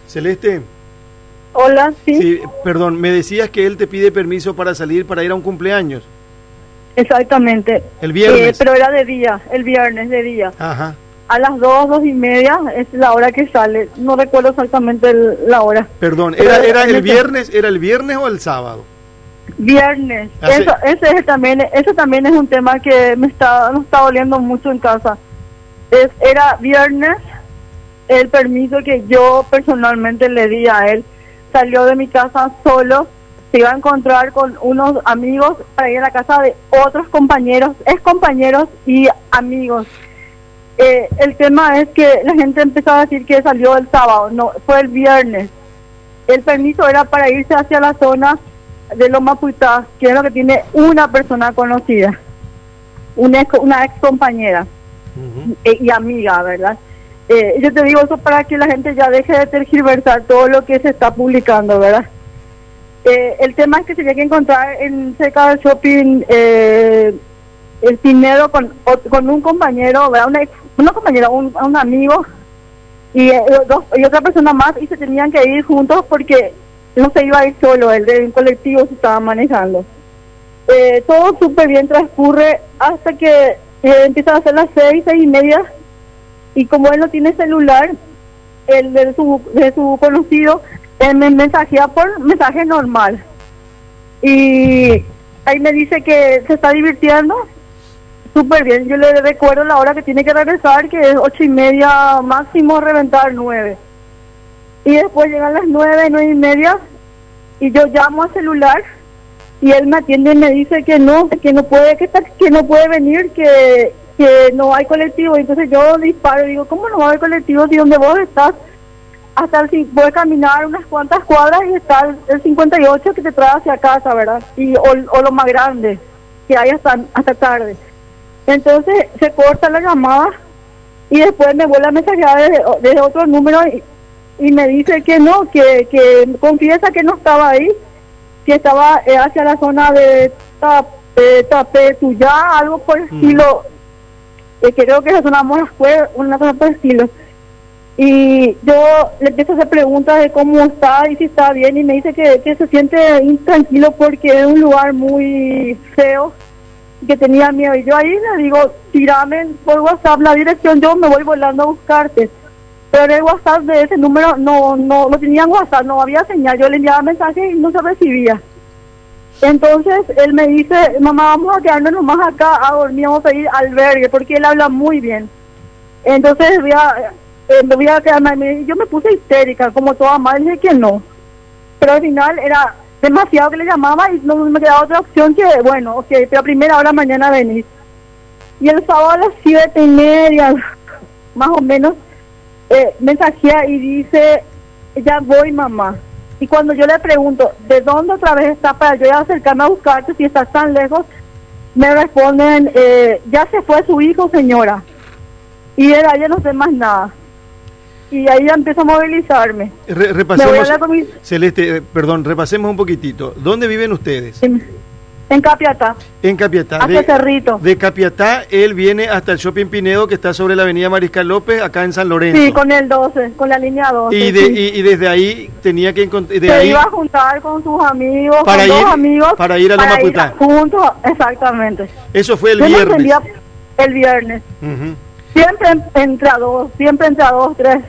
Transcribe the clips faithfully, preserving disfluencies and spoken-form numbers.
Celeste. Hola, sí. Sí, perdón, me decías que él te pide permiso para salir, para ir a un cumpleaños. Exactamente. El viernes. Eh, pero era de día, el viernes de día. Ajá. A las dos, dos y media es la hora que sale. No recuerdo exactamente el- la hora. Perdón, ¿era, era el Ese- viernes, era el viernes o el sábado? Viernes. Hace- Eso, ese es también, eso también es un tema que me está, me está doliendo mucho en casa. Es, era viernes el permiso que yo personalmente le di a él. Salió de mi casa solo, se iba a encontrar con unos amigos para ir a la casa de otros compañeros, ex compañeros y amigos. Eh, el tema es que la gente empezó a decir que salió el sábado, no, fue el viernes. El permiso era para irse hacia la zona de Loma Puitá, que es lo que tiene una persona conocida, una ex, una ex compañera Uh-huh. eh, y amiga, ¿verdad? Eh, yo te digo eso para que la gente ya deje de tergiversar todo lo que se está publicando, ¿verdad? Eh, el tema es que se tiene que encontrar en cerca del shopping eh, el Pinedo con, ot- con un compañero, ¿verdad? Una, ex- una compañera, un, un amigo y, eh, dos, y otra persona más, y se tenían que ir juntos porque no se iba a ir solo, él de un colectivo se estaba manejando. Eh, todo súper bien transcurre hasta que eh, empiezan a ser las seis, seis y media, y como él no tiene celular, el de su, de su conocido, él me mensajea por mensaje normal. Y ahí me dice que se está divirtiendo súper bien. Yo le recuerdo la hora que tiene que regresar, que es ocho y media, máximo reventar nueve. Y después llegan las nueve, nueve y media, y yo llamo al celular, y él me atiende y me dice que no, que no puede, que, está, que no puede venir, que, que no hay colectivo. Entonces yo disparo y digo, ¿cómo no va a haber colectivo si donde vos estás? Hasta el, cin- puedes caminar unas cuantas cuadras y está el, el cincuenta y ocho que te trae hacia casa, ¿verdad? Y, o, o lo más grande, que hay hasta, hasta tarde. Entonces se corta la llamada y después me vuelve a mensajear desde, desde otro número y, y me dice que no, que, que confiesa que no estaba ahí, que estaba eh, hacia la zona de Tap, eh, Tapetuyá, algo por el estilo, eh, creo que es una zona, fue una zona por el estilo. Y yo le empiezo a hacer preguntas de cómo está y si está bien, y me dice que, que se siente intranquilo porque es un lugar muy feo, que tenía miedo. Y yo ahí le digo, tirame por WhatsApp la dirección, yo me voy volando a buscarte. Pero en el WhatsApp de ese número no no no tenían WhatsApp, no había señal. Yo le enviaba mensajes y no se recibía. Entonces él me dice, mamá, vamos a quedarnos nomás acá a dormir, vamos a ir al albergue, porque él habla muy bien. Entonces voy a, eh, me voy a quedarme, yo me puse histérica, como toda madre, dije que no. Pero al final era demasiado que le llamaba y no me quedaba otra opción que, bueno, ok, pero a primera hora mañana venís. Y el sábado a las siete y media, más o menos, eh, mensajea y dice, ya voy, mamá. Y cuando yo le pregunto, ¿de dónde otra vez está para yo ir a acercarme a buscarte si estás tan lejos? Me responden, eh, ya se fue su hijo, señora. Y de ahí ya no sé más nada. Y ahí ya empiezo a movilizarme. Re- Me voy a repasemos, hablar con mi- Celeste, eh, perdón, repasemos un poquitito. ¿Dónde viven ustedes? en, en Capiatá, En Capiatá. hacia De, Cerrito. de Capiatá, él viene hasta el Shopping Pinedo, que está sobre la avenida Mariscal López, acá en San Lorenzo. Sí, con el doce, con la línea doce. y, de, sí. y, y desde ahí tenía que encontrar... De Se ahí, iba a juntar con sus amigos, Para con ir- dos amigos. para ir a Loma Putá. juntos, exactamente. eso fue el Yo no viernes. entendía el viernes. Ujú. Siempre en- entre a dos, siempre entre a dos, tres.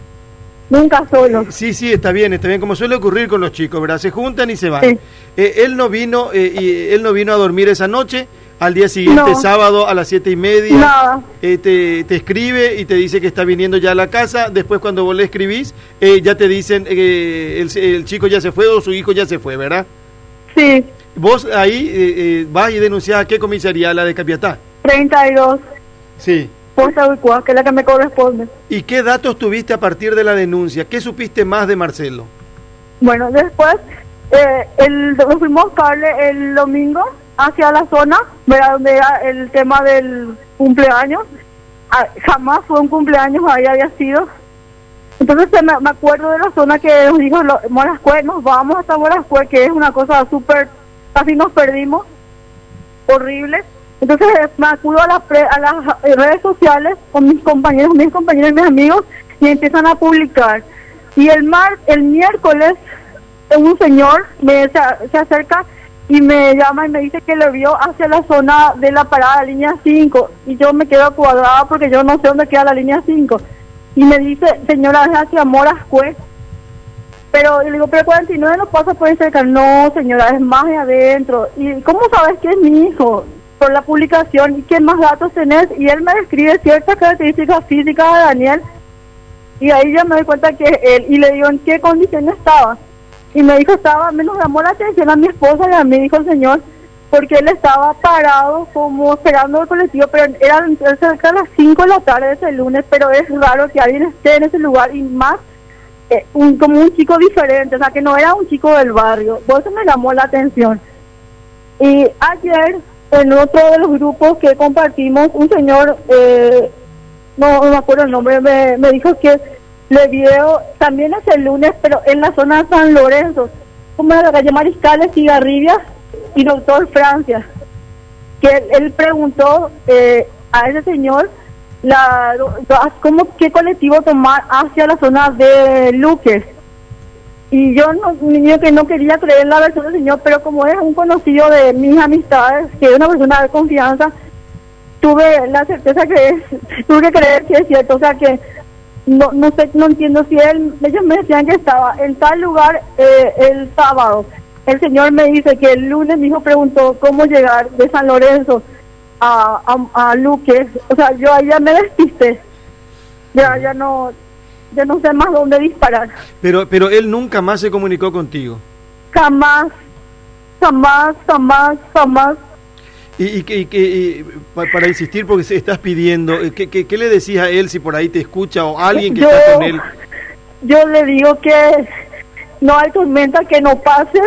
Nunca solo. Sí, sí, está bien, está bien, como suele ocurrir con los chicos, ¿verdad? Se juntan y se van. Sí. Eh, él no vino, eh, y él no vino a dormir esa noche. Al día siguiente, No. sábado, a las siete y media, Nada. eh, te, te escribe y te dice que está viniendo ya a la casa. Después, cuando vos le escribís, eh, ya te dicen que el, el chico ya se fue o su hijo ya se fue, ¿verdad? Sí, Vos ahí eh, eh, vas y denunciás a qué comisaría, a la de Capiatá. treinta y dos, Sí. Posta Uruguay, que es la que me corresponde. ¿Y qué datos tuviste a partir de la denuncia? ¿Qué supiste más de Marcelo? Bueno, después eh, el, nos fuimos a buscarle el domingo hacia la zona, ¿verdad? Donde era el tema del cumpleaños. Ah, jamás fue un cumpleaños, ahí había sido. Entonces se me, me acuerdo de la zona que nos dijo lo- Morascue, nos vamos hasta Morascue, que es una cosa súper, casi nos perdimos, horrible. Entonces eh, me acudo a las, pre- a las eh, redes sociales con mis compañeros, mis compañeros y mis amigos, y empiezan a publicar. Y el mar, el miércoles, un señor me se, se acerca y me llama y me dice que lo vio hacia la zona de la parada de línea cinco. Y yo me quedo cuadrada porque yo no sé dónde queda la línea cinco. Y me dice, señora, es hacia Morascue. Pero le digo, pero cuarenta y nueve no pasa por ahí cerca. No, señora, es más de adentro. ¿Y cómo sabes que es mi hijo? Por la publicación. ¿Y qué más datos tenés? Y él me describe ciertas características físicas de Daniel. Y ahí ya me doy cuenta que es él. Y le digo, ¿en qué condición estaba? Y me dijo, estaba, me nos llamó la atención a mi esposa y a mí, dijo el señor, porque él estaba parado como esperando el colectivo, pero eran cerca de las cinco de la tarde de ese lunes, pero es raro que alguien esté en ese lugar y más eh, un, como un chico diferente, o sea, que no era un chico del barrio. Por eso me llamó la atención. Y ayer, en otro de los grupos que compartimos, un señor, eh, no, no me acuerdo el nombre, me, me dijo que le vio, también es el lunes, pero en la zona de San Lorenzo, como en la calle Mariscales, Cigarribia y Doctor Francia, que él, él preguntó eh, a ese señor la, cómo, qué colectivo tomar hacia la zona de Luque. Y yo no, yo que no quería creer la versión del señor, pero como es un conocido de mis amistades, que es una persona de confianza, tuve la certeza que es, tuve que creer que es cierto, o sea que no no sé, no entiendo si él, ellos me decían que estaba en tal lugar eh, el sábado. El señor me dice que el lunes mi hijo preguntó cómo llegar de San Lorenzo a, a, a Luque. O sea, yo ahí ya me despisté, ya ya no ya no sé más dónde disparar. Pero pero él nunca más se comunicó contigo. Jamás, jamás, jamás, jamás. Y, y, y, y para insistir, porque se estás pidiendo, ¿qué, qué, ¿qué le decís a él si por ahí te escucha o alguien que yo, está con él? Yo le digo que no hay tormenta que no pase,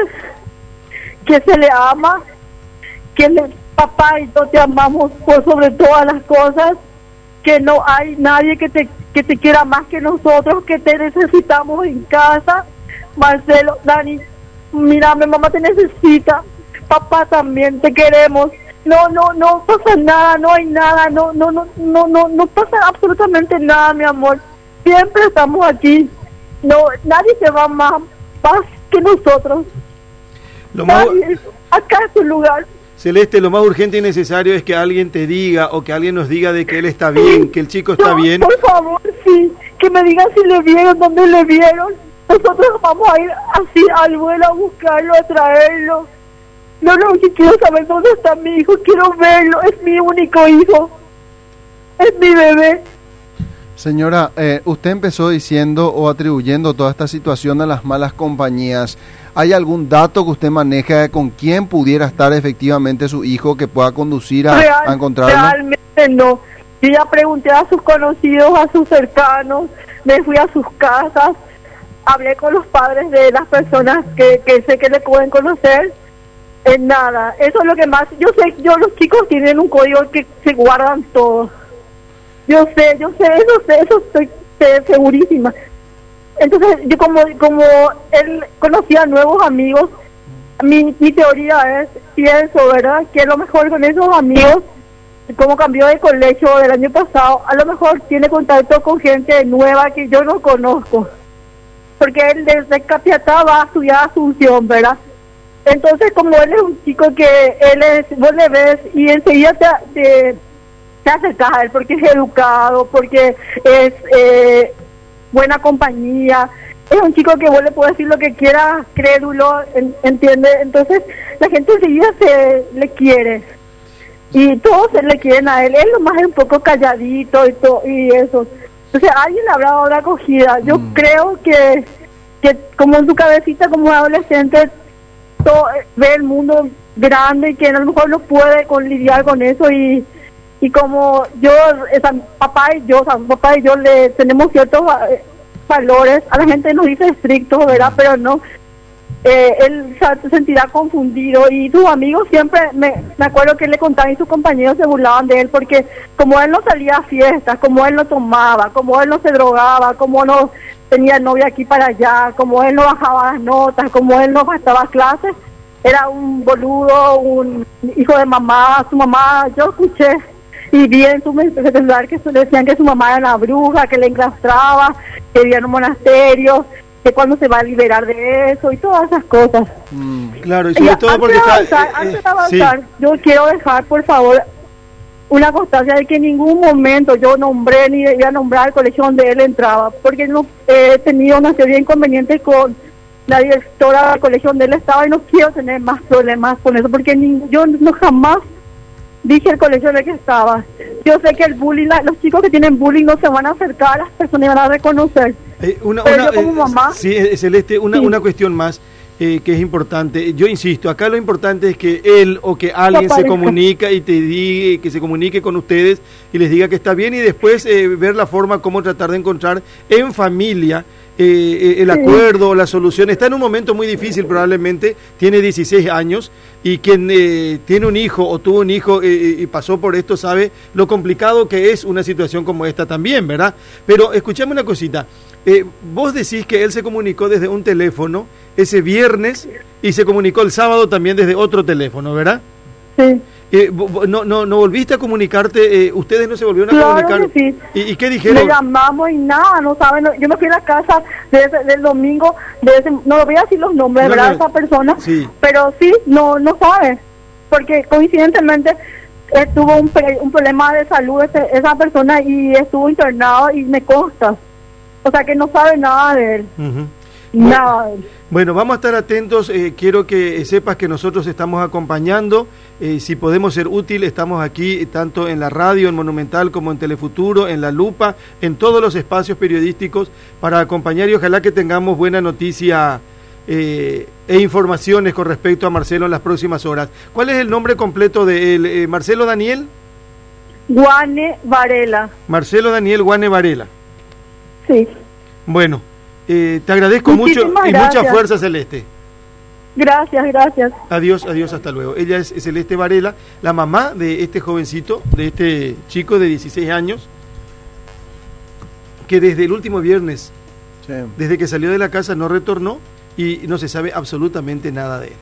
que se le ama, que le, papá y yo te amamos por sobre todas las cosas, que no hay nadie que te que te quiera más que nosotros, que te necesitamos en casa. Marcelo, Dani, mírame, mamá te necesita, papá también te queremos. No, no, no pasa nada, no hay nada, no, no, no, no, no, no pasa absolutamente nada, mi amor. Siempre estamos aquí. No, nadie se va más, más que nosotros. Lo más... Nadie, acá es su lugar. Celeste, lo más urgente y necesario es que alguien te diga o que alguien nos diga de que él está bien, sí, que el chico está no, bien. Por favor, sí, que me digan si le vieron, dónde le vieron. Nosotros vamos a ir así al vuelo a buscarlo, a traerlo. No, no, yo quiero saber dónde está mi hijo, quiero verlo, es mi único hijo, es mi bebé. Señora, eh, usted empezó diciendo o atribuyendo toda esta situación a las malas compañías. ¿Hay algún dato que usted maneja de con quién pudiera estar efectivamente su hijo que pueda conducir a, Real, a encontrarlo? Realmente no. Yo ya pregunté a sus conocidos, a sus cercanos, me fui a sus casas, hablé con los padres de las personas que, que sé que le pueden conocer. En nada, eso es lo que más, yo sé, yo los chicos tienen un código que se guardan todo. Yo sé, yo sé, eso sé, eso estoy sé, segurísima. Entonces, yo como como él conocía nuevos amigos, mi, mi teoría es, pienso, ¿verdad?, que a lo mejor con esos amigos, como cambió de colegio del año pasado, a lo mejor tiene contacto con gente nueva que yo no conozco. Porque él desde Capiatá va a estudiar a Asunción, ¿verdad? Entonces, como él es un chico que él es, vos le ves y enseguida te, te, te acercas a él porque es educado, porque es eh, buena compañía, es un chico que vos le puedes decir lo que quieras, crédulo, en, ¿entiende? Entonces, la gente enseguida se le quiere y todos se le quieren a él. Él nomás es un poco calladito y, to, y eso. Entonces, alguien le habrá dado la acogida. Yo mm. creo que, que como en su cabecita, como adolescente, todo, ve el mundo grande y que a lo mejor no puede con lidiar con eso y y como yo, esa, papá y yo, o sea, papá y yo le tenemos ciertos valores, a la gente nos dice estrictos, ¿verdad? Pero no, eh, él se sentirá confundido y sus amigos siempre, me, me acuerdo que le contaban y sus compañeros se burlaban de él porque como él no salía a fiestas, como él no tomaba, como él no se drogaba, como no tenía novia aquí para allá, como él no bajaba las notas, como él no faltaba clases, era un boludo, un hijo de mamá, su mamá, yo escuché y vi en su celular que decían que su mamá era una bruja, que le encastraba, que vivía en un monasterio, de cuándo se va a liberar de eso y todas esas cosas. Mm. Claro, y sobre Ella, todo antes porque de está... avanzar, eh, antes eh, de avanzar sí. yo quiero dejar, por favor, una constancia de que en ningún momento yo nombré ni iba a nombrar el colegio donde él entraba, porque no he tenido una serie de inconvenientes con la directora del colegio donde él estaba y no quiero tener más problemas con eso, porque ni, yo no jamás dije el colegio en el que estaba. Yo sé que el bullying, la, los chicos que tienen bullying no se van a acercar a las personas y van a reconocer. Eh, una, Pero una, yo como eh, mamá... Sí, eh, Celeste, una, Sí. una cuestión más eh, que es importante. Yo insisto, acá lo importante es que él o que alguien se aparezca. comunica y te diga, que se comunique con ustedes y les diga que está bien y después eh, ver la forma cómo tratar de encontrar en familia eh, el Sí. acuerdo o la solución. Está en un momento muy difícil probablemente, tiene dieciséis años y quien eh, tiene un hijo o tuvo un hijo eh, y pasó por esto sabe lo complicado que es una situación como esta también, ¿verdad? Pero escuchame una cosita. Eh, vos decís que él se comunicó desde un teléfono ese viernes y se comunicó el sábado también desde otro teléfono, ¿verdad? Sí. Eh, vo- vo- no, no, no volviste a comunicarte, eh, ustedes no se volvieron a Claro comunicar. que sí. ¿Y, y qué Le dijeron? llamamos y nada, no saben. no- Yo me fui a la casa de ese- del domingo, de ese, no voy a decir los nombres, No, ¿verdad? no. Esa persona, Sí. pero sí, no no sabe, porque coincidentemente eh, tuvo un, pre- un problema de salud ese- esa persona y estuvo internado y me consta. O sea que no sabe nada de él, Ujú. nada de él. Bueno, vamos a estar atentos. Eh, quiero que eh, sepas que nosotros estamos acompañando. Eh, si podemos ser útil, estamos aquí eh, tanto en la radio, en Monumental, como en Telefuturo, en La Lupa, en todos los espacios periodísticos para acompañar y ojalá que tengamos buena noticia eh, e informaciones con respecto a Marcelo en las próximas horas. ¿Cuál es el nombre completo de él? Eh, Marcelo Daniel. Guane Varela, Marcelo Daniel Guane Varela. sí. Bueno, eh, te agradezco mucho Muchísimas y mucha gracias. fuerza, Celeste. Gracias, gracias. Adiós, adiós, hasta luego. Ella es Celeste Varela, la mamá de este jovencito, de este chico de dieciséis años, que desde el último viernes, Sí. desde que salió de la casa, no retornó y no se sabe absolutamente nada de él.